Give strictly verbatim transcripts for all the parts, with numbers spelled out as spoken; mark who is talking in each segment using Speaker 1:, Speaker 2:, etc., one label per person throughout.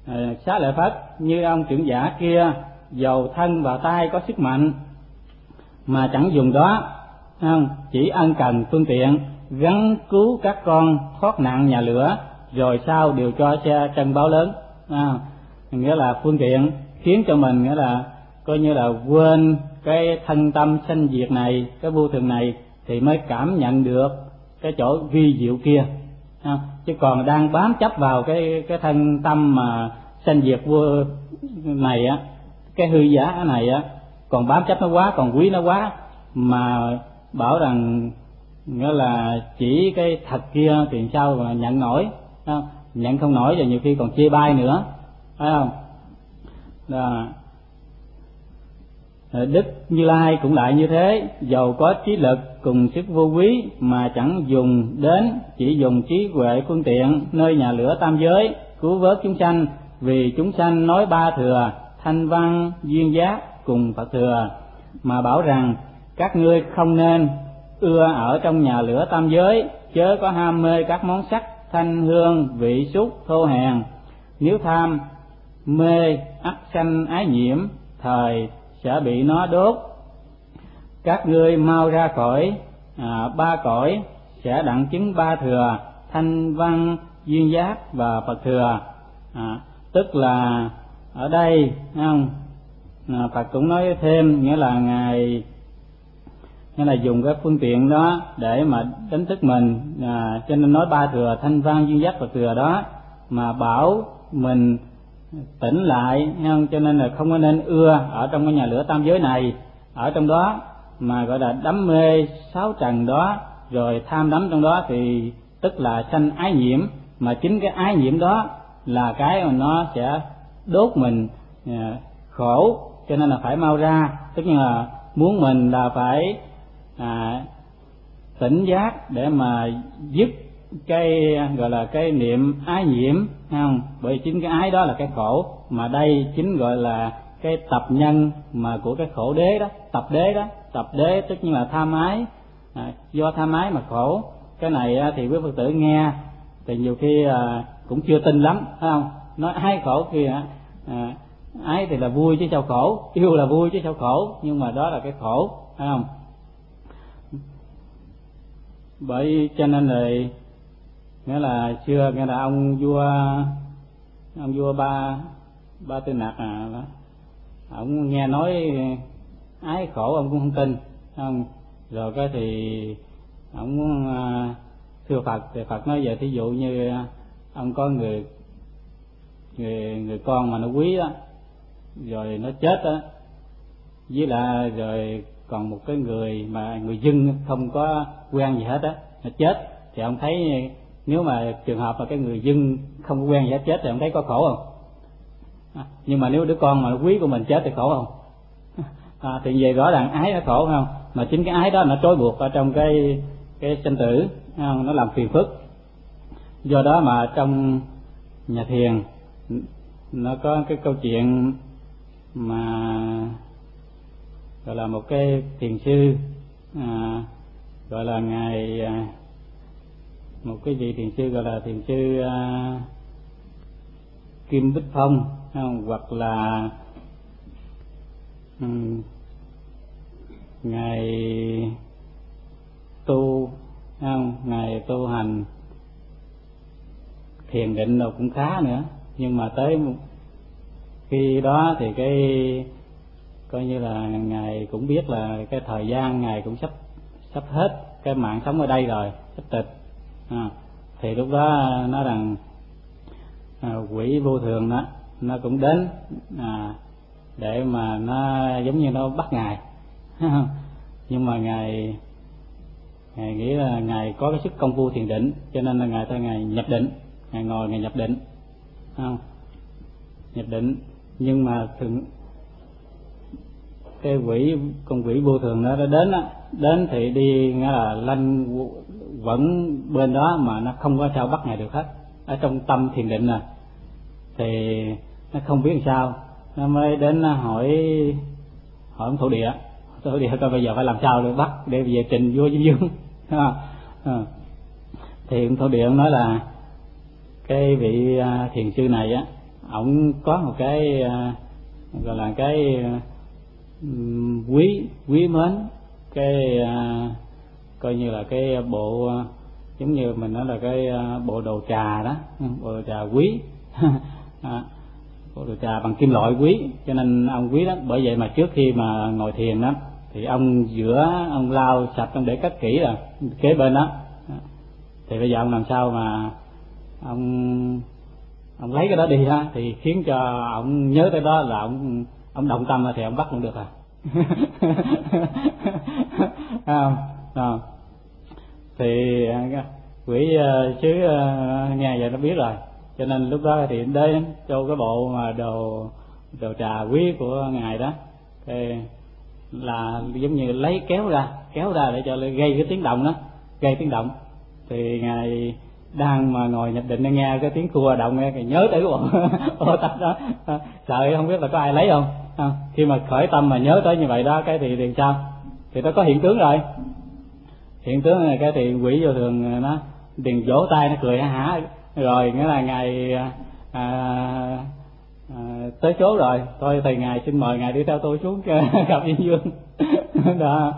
Speaker 1: à, Xá Lợi Phất, như ông trưởng giả kia, dầu thân và tay có sức mạnh mà chẳng dùng đó, không? Chỉ ân cần phương tiện gắng cứu các con thoát nạn nhà lửa, rồi sau đều cho xe trân báo lớn. À, nghĩa là phương tiện khiến cho mình nghĩa là coi như là quên cái thân tâm sanh diệt này, cái vô thường này, thì mới cảm nhận được cái chỗ vi diệu kia. À, chứ còn đang bám chấp vào cái cái thân tâm mà sanh diệt vô này á, cái hư giả này á, còn bám chấp nó quá, còn quý nó quá, mà bảo rằng nghĩa là chỉ cái thật kia thì sao mà nhận nổi, không? Nhận không nổi, rồi nhiều khi còn chê bai nữa, phải không? Đó. Đức Như Lai cũng lại như thế, dầu có trí lực cùng sức vô quý mà chẳng dùng đến, chỉ dùng trí huệ phương tiện nơi nhà lửa tam giới cứu vớt chúng sanh, vì chúng sanh nói ba thừa, thanh văn, duyên giác cùng Phật thừa, mà bảo rằng các ngươi không nên ưa ở trong nhà lửa tam giới, chớ có ham mê các món sắc, thanh hương, vị xúc, thô hèn. Nếu tham mê ắt sanh ái nhiễm, thời sẽ bị nó đốt. Các ngươi mau ra khỏi à, ba cõi, sẽ đặng chứng ba thừa, thanh văn, duyên giác và Phật thừa. À, tức là ở đây không, à, Phật cũng nói thêm, nghĩa là ngài nghĩa là dùng cái phương tiện đó để mà đánh thức mình, à, cho nên nói ba thừa, thanh văn, duyên giác, Phật thừa đó, mà bảo mình tỉnh lại, không? Cho nên là không có nên ưa ở trong cái nhà lửa tam giới này, ở trong đó mà gọi là đắm mê sáu trần đó, rồi tham đắm trong đó, thì tức là sanh ái nhiễm, mà chính cái ái nhiễm đó là cái mà nó sẽ đốt mình à, khổ, cho nên là phải mau ra. Tức là muốn mình là phải à, tỉnh giác để mà dứt cái gọi là cái niệm ái nhiễm, không? Bởi chính cái ái đó là cái khổ, mà đây chính gọi là cái tập nhân mà của cái khổ đế đó, tập đế đó, tập đế tức như là tham ái, à, do tham ái mà khổ. Cái này thì quý Phật tử nghe thì nhiều khi à, cũng chưa tin lắm, phải không? Nói ái khổ kia, à, ái thì là vui chứ sao khổ, yêu là vui chứ sao khổ, nhưng mà đó là cái khổ, phải không? Bởi cho nên là nghĩa là xưa nghĩa là ông vua ông vua ba ba Tư Nặc à, ông nghe nói ái khổ ông cũng không tin, không? Rồi cái thì ông uh, thưa Phật, thì Phật nói về thí dụ như ông có người người người con mà nó quý đó, rồi nó chết đó, với lại rồi còn một cái người mà người dân không có quen gì hết á, nó chết, thì ông thấy nếu mà trường hợp mà cái người dân không có quen gì hết chết thì ông thấy có khổ không? À, nhưng mà nếu đứa con mà quý của mình chết thì khổ không? À, thì về rõ ràng ái nó khổ không? Mà chính cái ái đó nó trói buộc ở trong cái cái sanh tử, không? Nó làm phiền phức. Do đó mà trong nhà thiền nó có cái câu chuyện mà gọi là một cái thiền sư, à, gọi là ngài à, một cái vị thiền sư gọi là thiền sư à, Kim Bích Phong, không? Hoặc là um, ngài tu, không? Ngài tu hành thiền định đâu cũng khá nữa, nhưng mà tới khi đó thì cái coi như là ngài cũng biết là cái thời gian ngài cũng sắp sắp hết cái mạng sống ở đây rồi, sắp tịch, à, thì lúc đó nói rằng à, quỷ vô thường đó nó cũng đến à, để mà nó giống như nó bắt ngài nhưng mà ngài ngài nghĩ là ngài có cái sức công phu thiền định, cho nên là ngài thôi ngài nhập định, ngài ngồi ngài nhập định, không? Nhập định, nhưng mà thường cái quỷ con quỷ vô thường đó nó đến á, đến thì đi nghĩa là lanh vẫn bên đó mà nó không có sao bắt ngài được hết, ở trong tâm thiền định nè, thì nó không biết làm sao, nó mới đến hỏi hỏi ông thổ địa, thổ địa coi bây giờ phải làm sao để bắt để về trình vua Diêm Vương à. Thì ông thổ địa ông nói là cái vị thiền sư này á, ổng có một cái uh, gọi là cái uh, quý quý mến cái uh, coi như là cái bộ uh, giống như mình nói là cái uh, bộ đồ trà đó, bộ đồ trà quý à, bộ đồ trà bằng kim loại quý, cho nên ông quý đó. Bởi vậy mà trước khi mà ngồi thiền đó thì ông rửa, ông lau sạch, ông để cất kỹ rồi kế bên đó. Thì bây giờ ông làm sao mà ông ông lấy cái đó đi ha, thì khiến cho ông nhớ tới đó là ông ông động tâm thì ông bắt cũng được à. à, à. Thì quỷ uh, sứ uh, nghe vậy nó biết rồi, cho nên lúc đó thì đến cho cái bộ mà đồ đồ trà quý của ngài đó thì là giống như lấy kéo ra kéo ra để cho gây cái tiếng động đó, gây tiếng động. Thì ngài đang mà ngồi nhập định nghe cái tiếng cua động, nghe thì nhớ tới cái bộ ô tập đó, sợ không biết là có ai lấy không. À, khi mà khởi tâm mà nhớ tới như vậy đó, cái thì thì sao, thì nó có hiện tướng rồi. Hiện tướng này cái thì quỷ vô thường nó liền vỗ tay, nó cười hả hả, rồi nghĩa là ngài à, à, tới số rồi, thôi thì ngài xin mời ngài đi theo tôi xuống gặp Yên Dương. Đó.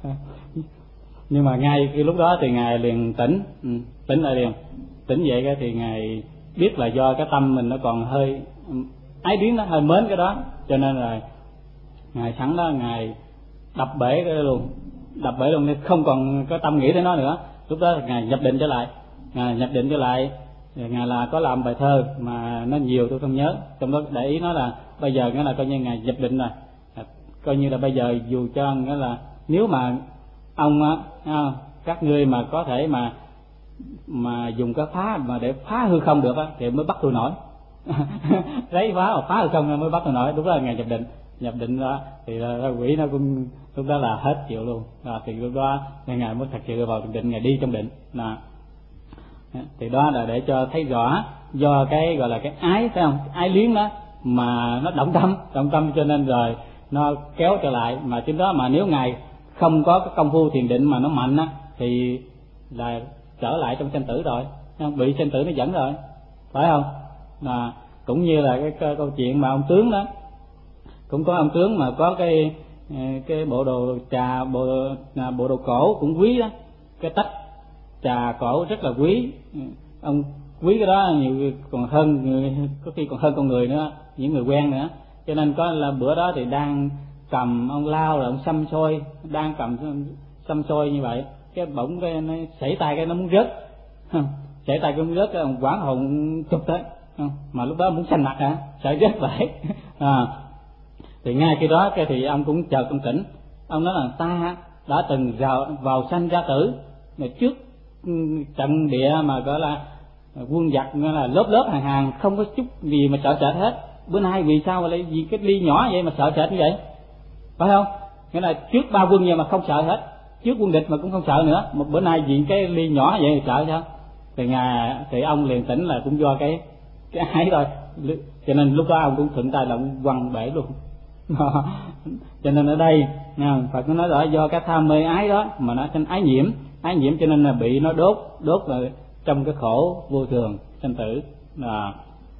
Speaker 1: Nhưng mà ngay khi lúc đó thì ngài liền tỉnh, ừ, tỉnh lại liền, tỉnh dậy cái thì ngài biết là do cái tâm mình nó còn hơi ái điếng, nó hơi mến cái đó, cho nên là ngài sẵn đó ngài đập bể cái luôn, đập bể luôn, không còn có tâm nghĩ tới nó nữa. Lúc đó ngài nhập định trở lại, ngài nhập định trở lại, ngài là có làm bài thơ mà nó nhiều tôi không nhớ, trong đó để ý nó là bây giờ nghĩa là coi như ngài nhập định rồi, coi như là bây giờ dù cho nghĩa là nếu mà ông á, các ngươi mà có thể mà mà dùng cái phá mà để phá hư không được á thì mới bắt tôi nổi. Lấy phá mà phá hư không mới bắt tôi nổi. Đúng là ngài nhập định, nhập định đó thì là, quỷ nó cũng lúc đó là hết chịu luôn. À, thì lúc đó ngài mới thật sự vào định, ngài đi trong định. À, thì đó là để cho thấy rõ do cái gọi là cái ái, phải không, ái liếng đó mà nó động tâm, động tâm cho nên rồi nó kéo trở lại. Mà chính đó mà nếu ngài không có cái công phu thiền định mà nó mạnh á thì là trở lại trong sanh tử rồi, bị sanh tử nó dẫn rồi, phải không? À, cũng như là cái, cái câu chuyện mà ông tướng đó, cũng có ông tướng mà có cái cái bộ đồ trà, bộ bộ đồ cổ cũng quý đó, cái tách trà cổ rất là quý, ông quý cái đó nhiều còn hơn người, có khi còn hơn con người nữa, những người quen nữa. Cho nên có là bữa đó thì đang cầm ông lao, là ông xăm xôi, đang cầm xăm xôi như vậy, cái bỗng cái nó sảy tay cái nó muốn rớt, sảy tay cái muốn rớt, cái ông quảng hồn chụp tới, mà lúc đó muốn xanh mặt hả, sợ rớt vậy. À, thì ngay khi đó cái thì ông cũng chợt ông tỉnh, ông nói là ta đã từng vào, vào sanh ra tử, mà trước trận địa mà gọi là quân giặc là lớp lớp hàng hàng, không có chút gì mà sợ sệt hết. Bữa nay vì sao mà lại vì cái ly nhỏ vậy mà sợ sệt như vậy, phải không? Nghĩa là trước ba quân vậy mà không sợ hết, trước quân địch mà cũng không sợ nữa, một bữa nay vì cái ly nhỏ vậy thì sợ sao? Thì ngài thì ông liền tỉnh là cũng do cái cái ái thôi, cho nên lúc đó ông cũng thuận tay là ông quăng bể luôn. Cho nên ở đây Phật nó nói rõ do cái tham mê ái đó mà nó thành ái nhiễm, ái nhiễm cho nên là bị nó đốt, đốt là trong cái khổ vô thường sanh tử. À,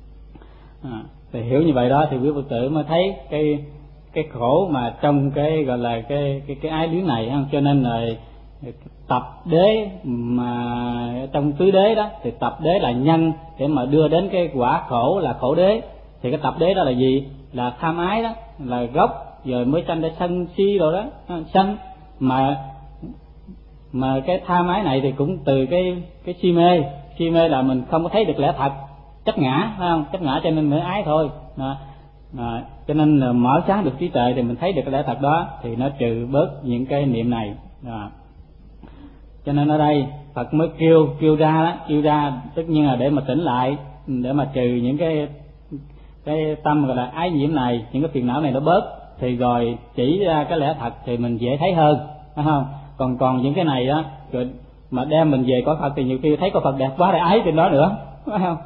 Speaker 1: à, thì hiểu như vậy đó thì quý Phật tử mới thấy cái cái khổ mà trong cái gọi là cái cái cái ái luyến này, không? Cho nên là tập đế mà trong tứ đế đó thì tập đế là nhân để mà đưa đến cái quả khổ là khổ đế. Thì cái tập đế đó là gì? Là tham ái đó, là gốc, rồi mới sanh ra sân si rồi đó, sân mà mà cái tham ái này thì cũng từ cái cái si mê, si mê là mình không có thấy được lẽ thật, chấp ngã, phải không? Chấp ngã cho nên mới ái thôi. À, à, cho nên là mở sáng được trí tuệ thì mình thấy được cái lẽ thật đó thì nó trừ bớt những cái niệm này. À, cho nên ở đây Phật mới kêu kêu ra đó, kêu ra tất nhiên là để mà tỉnh lại, để mà trừ những cái cái tâm gọi là ái nhiễm này, những cái phiền não này nó bớt, thì rồi chỉ ra cái lẽ thật thì mình dễ thấy hơn, phải không? Còn còn những cái này đó rồi mà đem mình về có Phật thì nhiều khi thấy có Phật đẹp quá để ái trên đó nữa, phải không?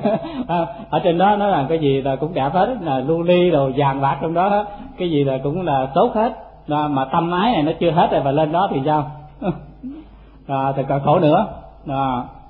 Speaker 1: Ở trên đó nó là cái gì là cũng đẹp hết, là lưu ly đồ vàng bạc trong đó hết, cái gì là cũng là tốt hết. Đó, mà tâm ái này nó chưa hết rồi và lên đó thì sao? À, thì còn khổ nữa. Đó.